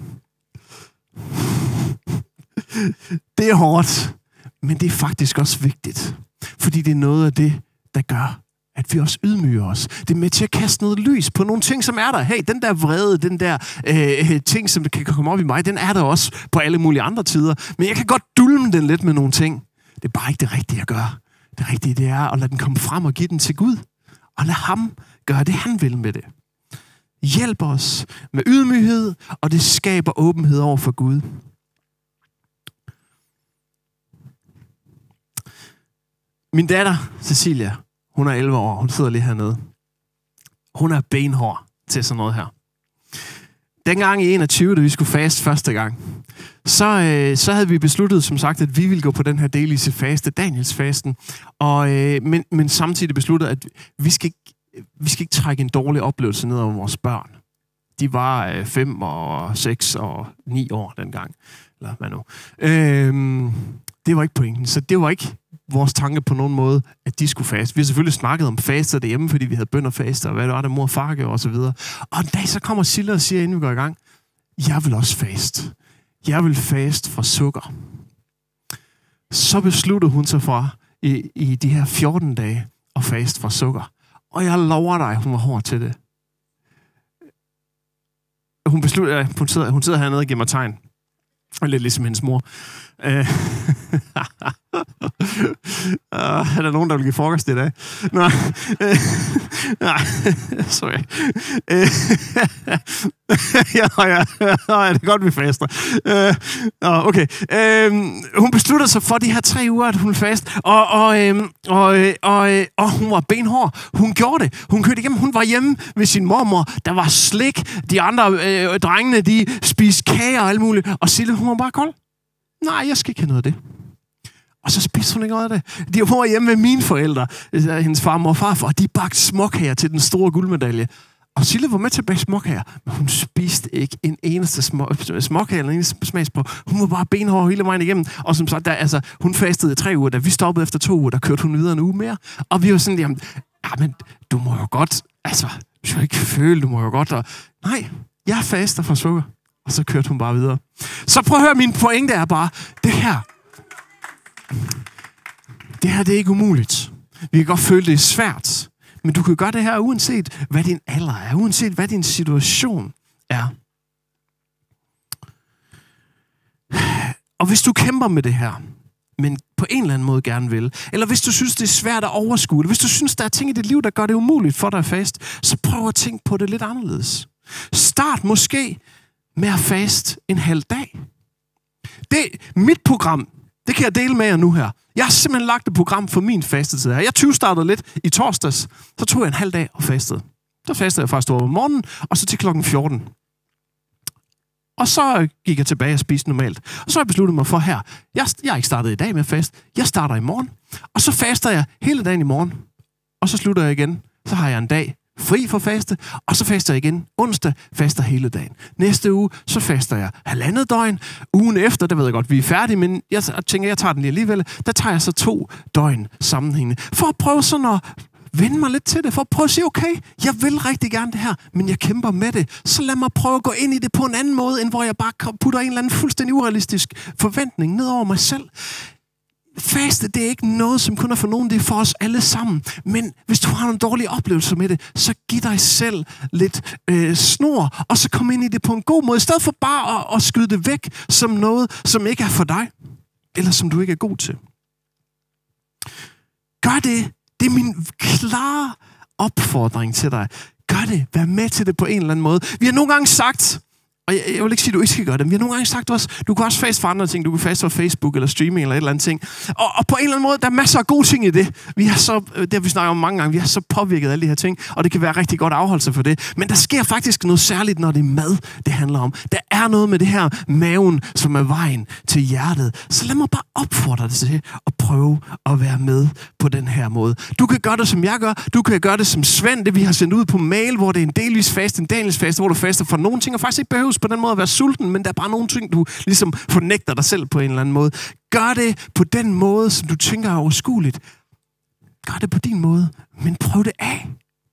Det er hårdt, men det er faktisk også vigtigt. Fordi det er noget af det, der gør, at vi også ydmyger os. Det er med til at kaste noget lys på nogle ting, som er der. Hey, den der vrede, den der ting, som kan komme op i mig, den er der også på alle mulige andre tider. Men jeg kan godt dulme den lidt med nogle ting. Det er bare ikke det rigtige at gøre. Det rigtige, det er at lade den komme frem og give den til Gud. Og lad ham gøre det, han vil med det. Hjælp os med ydmyghed, og det skaber åbenhed over for Gud. Min datter, Cecilia, hun er 11 år. Hun sidder lige hernede. Hun er benhård til sådan noget her. Dengang i 21, da vi skulle faste første gang, så havde vi besluttet, som sagt, at vi ville gå på den her delvise faste, Danielsfasten. Men samtidig besluttet, at vi skal ikke trække en dårlig oplevelse ned over vores børn. De var 5 og 6 og 9 år dengang. Eller hvad nu. Det var ikke pointen. Så det var ikke vores tanke på nogen måde, at de skulle faste. Vi har selvfølgelig snakket om faster derhjemme, fordi vi havde bøn og faster, og hvad det var, der mor og far gjorde, og så videre. Og en dag så kommer Silla og siger, inden vi går i gang, jeg vil også faste. Jeg vil faste fra sukker. Så besluttede hun sig for i de her 14 dage at faste fra sukker. Og jeg lover dig, hun var hård til det. Hun sidder hernede og giver mig tegn. Lidt ligesom hendes mor. Er der nogen, der vil give frokost i dag? Nej. Sorry. Ja, det er godt, vi faster. Okay. Hun besluttede sig for de her 3 uger, at hun ville faste. Og hun var benhård. Hun gjorde det. Hun kørte igennem. Hun var hjemme ved sin mormor. Der var slik. De andre drengene, de spiste kager og alt muligt. Og Sille, hun var bare kold. Nej, jeg skal ikke have noget af det. Og så spiste hun ikke noget af det. De var hjemme med mine forældre, hendes farmor og farfar, og de bagte småkager til den store guldmedalje. Og Sille var med til at bage småkager, men hun spiste ikke en eneste småkage eller en eneste smagsprøve. Hun var bare benhård hele vejen igennem. Og som sagt, hun fastede i 3 uger. Da vi stoppede efter 2 uger, der kørte hun videre en uge mere. Og vi var sådan, jamen, men du må jo godt, du skal ikke føle, du må jo godt. Og, nej, jeg faster fra sukker. Og så kørte hun bare videre. Så prøv at høre, min pointe er bare, det her, det er ikke umuligt. Vi kan godt føle, det er svært. Men du kan gøre det her, uanset hvad din alder er, uanset hvad din situation er. Og hvis du kæmper med det her, men på en eller anden måde gerne vil, eller hvis du synes, det er svært at overskue, eller hvis du synes, der er ting i dit liv, der gør det umuligt for dig at faste, så prøv at tænke på det lidt anderledes. Start måske med at faste en halv dag. Mit program, det kan jeg dele med jer nu her. Jeg har simpelthen lagt et program for min fastetid her. Jeg 20-startede lidt i torsdags, så tog jeg en halv dag og fastede. Så fastede jeg faktisk over om morgenen, og så til klokken 14. Og så gik jeg tilbage og spiste normalt. Og så har jeg besluttet mig for her. Jeg har ikke startet i dag med at faste. Jeg starter i morgen. Og så faster jeg hele dagen i morgen. Og så slutter jeg igen. Så har jeg en dag fri for faste, og så faster jeg igen. Onsdag faster hele dagen. Næste uge, så faster jeg 1,5 døgn. Ugen efter, der ved jeg godt, vi er færdige, men jeg tænker, jeg tager den lige alligevel. Der tager jeg så 2 døgn sammenhængende. For at prøve sådan at vende mig lidt til det. For at prøve at sige, okay, jeg vil rigtig gerne det her, men jeg kæmper med det. Så lad mig prøve at gå ind i det på en anden måde, end hvor jeg bare putter en eller anden fuldstændig urealistisk forventning ned over mig selv. Faste, det er ikke noget, som kun er for nogen, det er for os alle sammen. Men hvis du har nogle dårlige oplevelser med det, så giv dig selv lidt snor, og så kom ind i det på en god måde, i stedet for bare at skyde det væk som noget, som ikke er for dig, eller som du ikke er god til. Gør det. Det er min klare opfordring til dig. Gør det. Vær med til det på en eller anden måde. Vi har nogle gange sagt, og jeg vil ikke sige, at du ikke skal gøre det, men vi har nogle gange sagt også, du kan også faste for andre ting. Du kan faste for Facebook eller streaming eller et eller andet ting. Og på en eller anden måde, der er masser af gode ting i det. Det har vi snakket om mange gange. Vi har så påvirket alle de her ting, og det kan være rigtig godt at afholde sig for det. Men der sker faktisk noget særligt, når det er mad, det handler om. Der er noget med det her maven, som er vejen til hjertet. Så lad mig bare opfordre dig til at prøve at være med på den her måde. Du kan gøre det, som jeg gør. Du kan gøre det som Svend, det vi har sendt ud på mail, hvor det er en delvis faste, en dagens faste, hvor du faster for nogle ting, og faktisk ikke behøves på den måde at være sulten, men der er bare nogle ting, du ligesom fornægter dig selv på en eller anden måde. Gør det på den måde, som du tænker er overskueligt. Gør det på din måde, men prøv det af.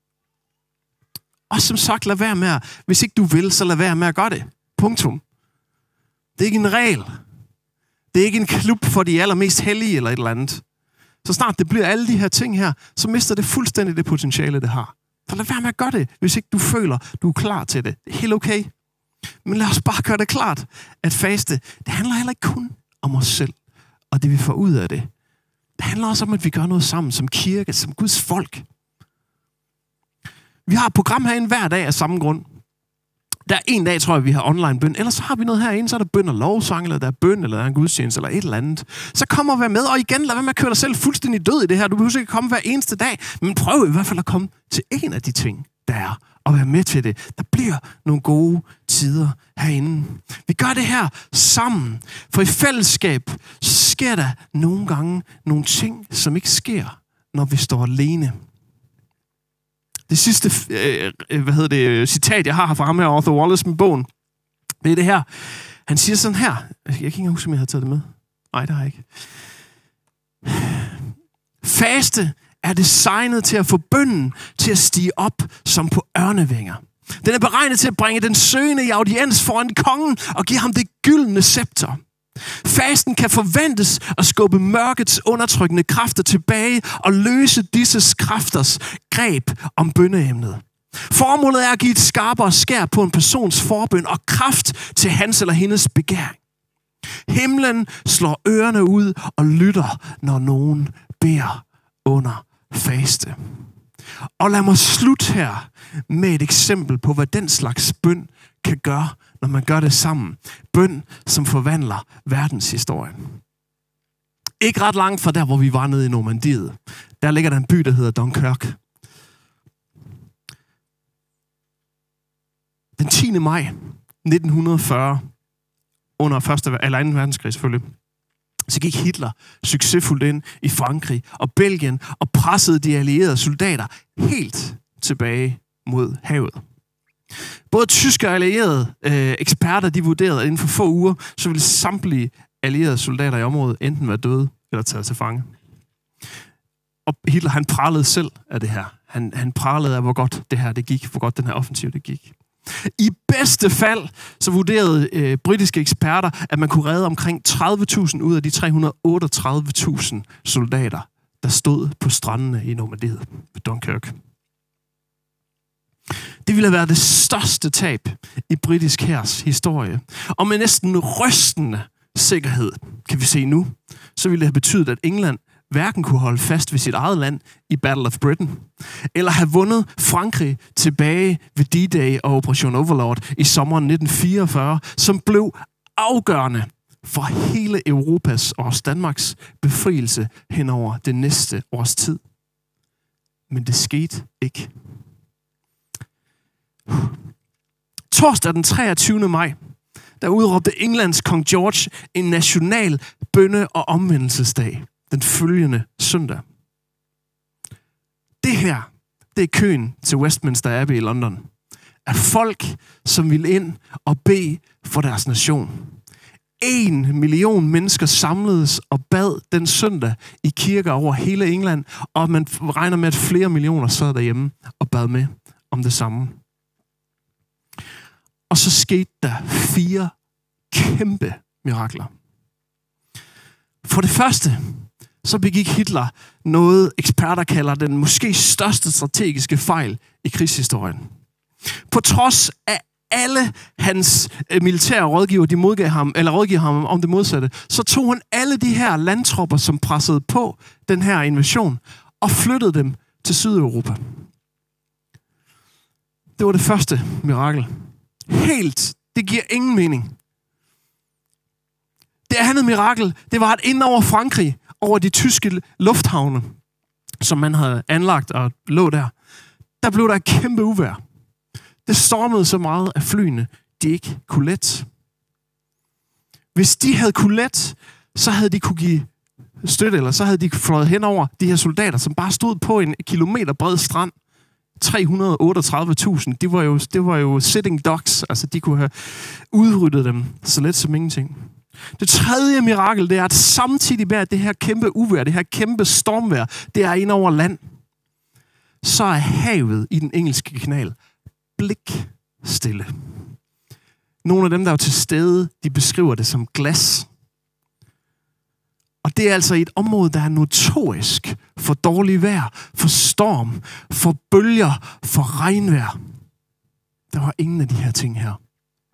Og som sagt, lad være med at, hvis ikke du vil, så lad være med at gøre det. Punktum. Det er ikke en regel. Det er ikke en klub for de allermest hellige eller et eller andet. Så snart det bliver alle de her ting her, så mister det fuldstændig det potentiale, det har. Så lad være med at gøre det, hvis ikke du føler, du er klar til det. Det er helt okay. Men lad os bare gøre det klart, at faste, det handler heller ikke kun om os selv, og det vi får ud af det. Det handler også om, at vi gør noget sammen som kirke, som Guds folk. Vi har et program herinde hver dag af samme grund. Der er en dag, tror jeg, vi har online bøn. Ellers så har vi noget herinde, så er der bøn og lovsang, eller der er bøn, eller der er en gudstjeneste, eller et eller andet. Så kom og vær med, og igen, lad være med at køre dig selv fuldstændig død i det her. Du behøver ikke komme hver eneste dag, men prøv i hvert fald at komme til en af de ting, der er, og være med til det. Der bliver nogle gode tider herinde. Vi gør det her sammen, for i fællesskab sker der nogle gange nogle ting, som ikke sker, når vi står alene. Det sidste citat, jeg har fra ham her, Arthur Wallace med bogen, det er det her. Han siger sådan her. Jeg kan ikke huske, om jeg har taget det med. Nej, det har jeg ikke. Faste er designet til at få bønnen til at stige op som på ørnevinger. Den er beregnet til at bringe den søgende i audiens foran kongen og give ham det gyldne scepter. Fasten kan forventes at skubbe mørkets undertrykkende kræfter tilbage og løse disses kræfters greb om bønneemnet. Formålet er at give et skarpere skær på en persons forbøn og kraft til hans eller hendes begæring. Himlen slår ørerne ud og lytter, når nogen beder under faste. Og lad mig slutte her med et eksempel på, hvad den slags bøn kan gøre, når man gør det sammen. Bøn, som forvandler verdenshistorien. Ikke ret langt fra der, hvor vi var nede i Normandiet. Der ligger der en by, der hedder Dunkirk. Den 10. maj 1940, under 2. verdenskrig selvfølgelig, så gik Hitler succesfuldt ind i Frankrig og Belgien og pressede de allierede soldater helt tilbage mod havet. Både tyske og allierede eksperter, de vurderede, at inden for få uger, så ville samtlige allierede soldater i området enten være døde eller taget til fange. Og Hitler, han pralede selv af det her. Han pralede af, hvor godt det her det gik, hvor godt den her offensiv det gik. I bedste fald, så vurderede britiske eksperter, at man kunne redde omkring 30.000 ud af de 338.000 soldater, der stod på strandene i Normandiet ved Dunkirk. Det ville have været det største tab i britisk hærs historie. Og med næsten rystende sikkerhed, kan vi se nu, så ville det have betydet, at England hverken kunne holde fast ved sit eget land i Battle of Britain, eller have vundet Frankrig tilbage ved D-Day og Operation Overlord i sommeren 1944, som blev afgørende for hele Europas og også Danmarks befrielse hen over det næste års tid. Men det skete ikke. Torsdag den 23. maj, der udråbte Englands kong George en national bønne- og omvendelsesdag den følgende søndag. Det her, det er køen til Westminster Abbey i London. Af folk, som ville ind og bede for deres nation. 1 million mennesker samledes og bad den søndag i kirker over hele England, og man regner med, at flere millioner sad derhjemme og bad med om det samme. Og så skete der 4 kæmpe mirakler. For det første, så begik Hitler noget, eksperter kalder den måske største strategiske fejl i krigshistorien. På trods af alle hans militære rådgiver, de rådgiver ham om det modsatte, så tog han alle de her landtropper, som pressede på den her invasion, og flyttede dem til Sydeuropa. Det var det første mirakel. Det giver ingen mening. Det andet mirakel, det var, at ind over Frankrig, over de tyske lufthavne, som man havde anlagt og lå der blev der et kæmpe uvejr. Det stormede så meget, at flyene de ikke kunne lette. Hvis de havde kunne lette, så havde de kunne give støtte, eller så havde de fløjet hen over de her soldater, som bare stod på en kilometer bred strand. 338.000, det var jo sitting ducks, altså de kunne have udryddet dem så let som ingenting. Det tredje mirakel, det er, at samtidig med at det her kæmpe uvejr, det her kæmpe stormvejr, det er ind over land, så er havet i den engelske kanal blikstille. Nogle af dem, der er til stede, de beskriver det som glas. Og det er altså et område, der er notorisk for dårlig vejr, for storm, for bølger, for regnvejr. Der var ingen af de her ting her.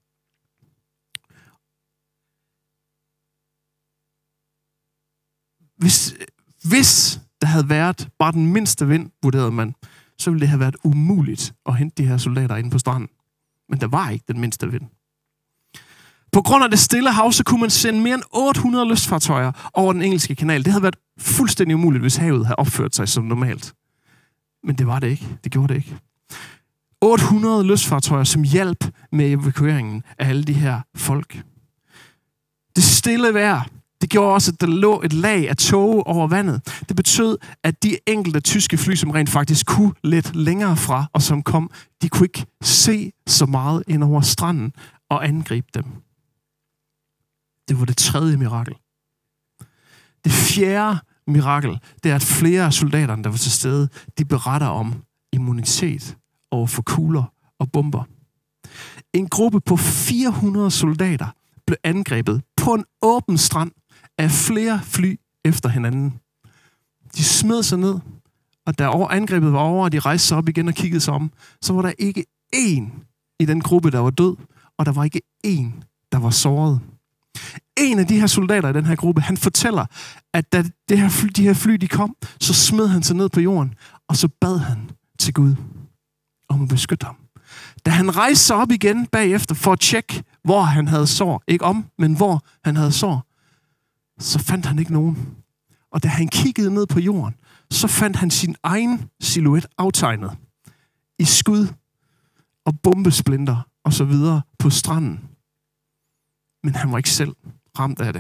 Hvis der havde været bare den mindste vind, vurderede man, så ville det have været umuligt at hente de her soldater inde på stranden. Men der var ikke den mindste vind. På grund af det stille hav, så kunne man sende mere end 800 lystfartøjer over den engelske kanal. Det havde været fuldstændig umuligt, hvis havet havde opført sig som normalt. Men det var det ikke. Det gjorde det ikke. 800 lystfartøjer, som hjalp med evakueringen af alle de her folk. Det stille vejr, det gjorde også, at der lå et lag af tåge over vandet. Det betød, at de enkelte tyske fly, som rent faktisk kunne lidt længere fra, og som kom, de kunne ikke se så meget ind over stranden og angribe dem. Det var det tredje mirakel. Det fjerde mirakel, det er, at flere af soldaterne, der var til stede, de beretter om immunitet over for kugler og bomber. En gruppe på 400 soldater blev angrebet på en åben strand af flere fly efter hinanden. De smed sig ned, og da angrebet var over, og de rejste sig op igen og kiggede sig om, så var der ikke én i den gruppe, der var død, og der var ikke én, der var såret. En af de her soldater i den her gruppe, han fortæller, at da de her fly de kom, så smed han sig ned på jorden, og så bad han til Gud om at beskytte ham. Da han rejste sig op igen bagefter for at tjekke, hvor han havde sår, ikke om, men hvor han havde sår, så fandt han ikke nogen. Og da han kiggede ned på jorden, så fandt han sin egen silhuet aftegnet i skud og bombesplinter og så videre på stranden. Men han var ikke selv ramt af det.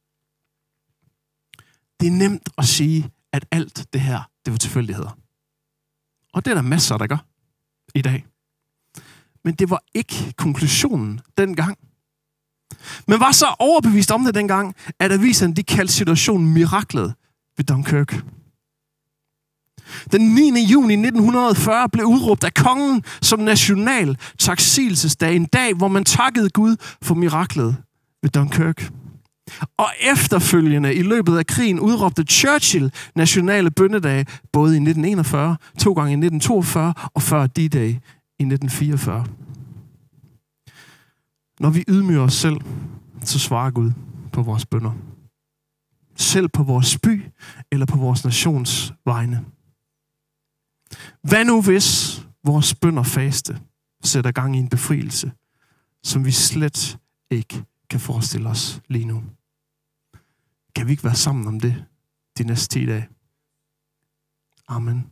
Det er nemt at sige, at alt det her, det var tilfældigheder. Og det er der masser, der gør i dag. Men det var ikke konklusionen dengang. Men var så overbevist om det dengang, at aviserne de kaldte situationen miraklet ved Dunkirk. Den 9. juni 1940 blev udråbt af kongen som national taksigelsesdag. En dag, hvor man takkede Gud for miraklet ved Dunkirk. Og efterfølgende i løbet af krigen udråbte Churchill nationale bønnedage både i 1941, 2 gange i 1942 og før D-Day i 1944. Når vi ydmyger os selv, så svarer Gud på vores bønner. Selv på vores by eller på vores nations vegne. Hvad nu hvis vores bøn og faste sætter gang i en befrielse, som vi slet ikke kan forestille os lige nu? Kan vi ikke være sammen om det de næste 10 dage? Amen.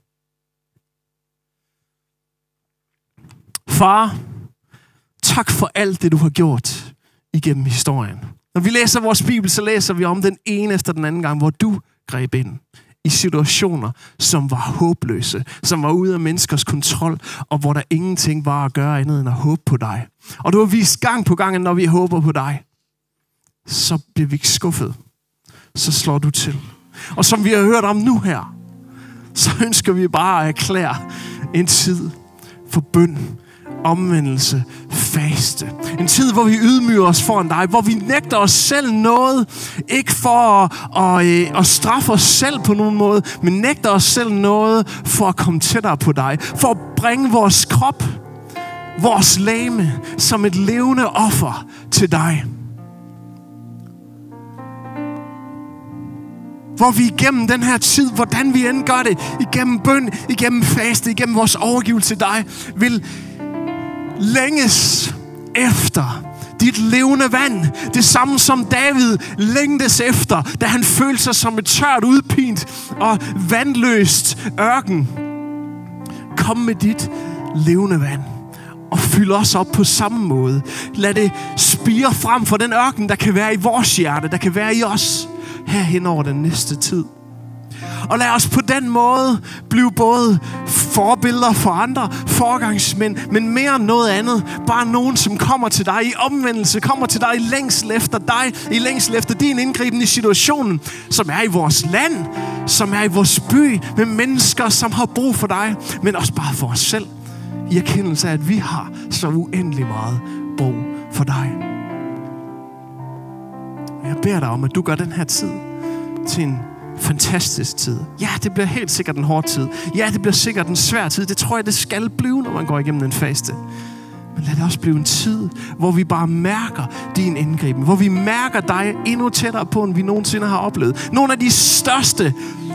Far, tak for alt det, du har gjort igennem historien. Når vi læser vores Bibel, så læser vi om den ene efter den anden gang, hvor du greb ind i situationer, som var håbløse, som var ude af menneskers kontrol, og hvor der ingenting var at gøre andet end at håbe på dig. Og du har vist gang på gang, at når vi håber på dig, så bliver vi ikke skuffet. Så slår du til. Og som vi har hørt om nu her, så ønsker vi bare at erklære en tid for bøn, omvendelse, faste. En tid, hvor vi ydmyger os foran dig, hvor vi nægter os selv noget, ikke for at straffe os selv på nogen måde, men nægter os selv noget for at komme tættere på dig, for at bringe vores krop, vores legeme, som et levende offer til dig. Hvor vi igennem den her tid, hvordan vi end gør det, igennem bøn, igennem faste, igennem vores overgivelse til dig, vil længes efter dit levende vand. Det samme som David længtes efter, da han følte sig som et tørt, udpint og vandløst ørken. Kom med dit levende vand og fyld os op på samme måde. Lad det spire frem for den ørken, der kan være i vores hjerte, der kan være i os herhen over den næste tid. Og lad os på den måde blive både forbilleder for andre, forgangsmænd, men mere end noget andet. Bare nogen, som kommer til dig i omvendelse, kommer til dig i længsel efter dig, i længsel efter din indgriben i situationen, som er i vores land, som er i vores by, med mennesker, som har brug for dig, men også bare for os selv. I erkendelse af, at vi har så uendelig meget brug for dig. Jeg beder dig om, at du gør den her tid til en fantastisk tid. Ja, det bliver helt sikkert en hård tid. Ja, det bliver sikkert en svær tid. Det tror jeg, det skal blive, når man går igennem en faste. Men lad det også blive en tid, hvor vi bare mærker din indgriben. Hvor vi mærker dig endnu tættere på, end vi nogensinde har oplevet. Nogle af de største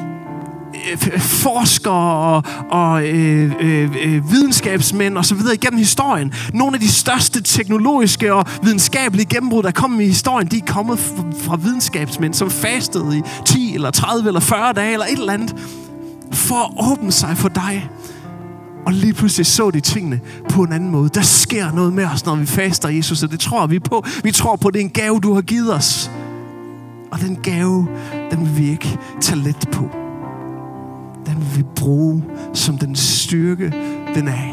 forskere og videnskabsmænd og så videre igennem historien. Nogle af de største teknologiske og videnskabelige gennembrud, der er kommet i historien, de er kommet fra videnskabsmænd, som fastede i 10 eller 30 eller 40 dage eller et eller andet, for at åbne sig for dig. Og lige pludselig så de tingene på en anden måde. Der sker noget med os, når vi faster, Jesus, og det tror vi på. Vi tror på, det er en gave, du har givet os. Og den gave, den vil vi ikke tage let på. Den vil vi bruge som den styrke, den er.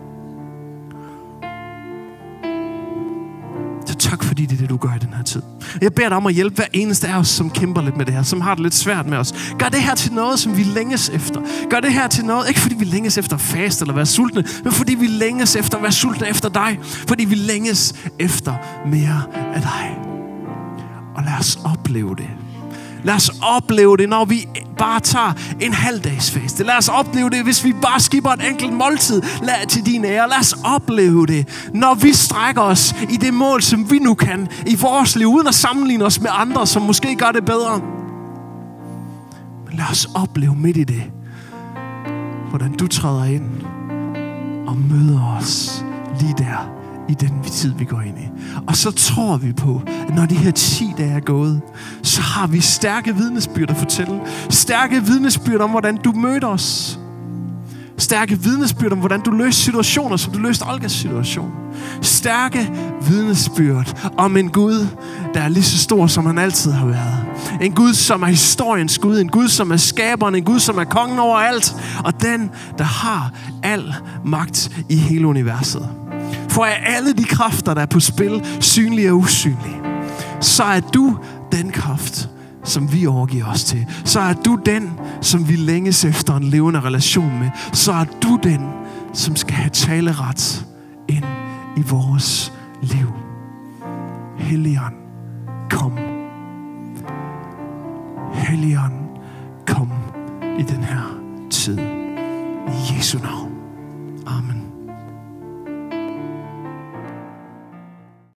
Så tak fordi det er det, du gør i den her tid. Jeg beder dig om at hjælpe hver eneste af os, som kæmper lidt med det her, som har det lidt svært med os. Gør det her til noget, som vi længes efter. Gør det her til noget, ikke fordi vi længes efter fast eller være sultne, men fordi vi længes efter at være sultne efter dig. Fordi vi længes efter mere af dig. Og lad os opleve det. Lad os opleve det, når vi bare tager en halvdags faste. Lad os opleve det, hvis vi bare skipper et enkelt måltid til din ære. Lad os opleve det, når vi strækker os i det mål, som vi nu kan i vores liv, uden at sammenligne os med andre, som måske gør det bedre. Men lad os opleve midt i det, hvordan du træder ind og møder os lige der i den tid, vi går ind i. Og så tror vi på, at når de her 10 dage er gået, så har vi stærke vidnesbyrd at fortælle. Stærke vidnesbyrd om, hvordan du mødte os. Stærke vidnesbyrd om, hvordan du løste situationer, som du løste Olgas situation. Stærke vidnesbyrd om en Gud, der er lige så stor, som han altid har været. En Gud, som er historiens Gud. En Gud, som er skaberen. En Gud, som er kongen over alt. Og den, der har al magt i hele universet. For af alle de kræfter, der er på spil, synlige og usynlige, så er du den kraft, som vi overgiver os til. Så er du den, som vi længes efter en levende relation med. Så er du den, som skal have taleret ind i vores liv. Helligånd, kom. Helligånd, kom i den her tid. I Jesu navn. Amen.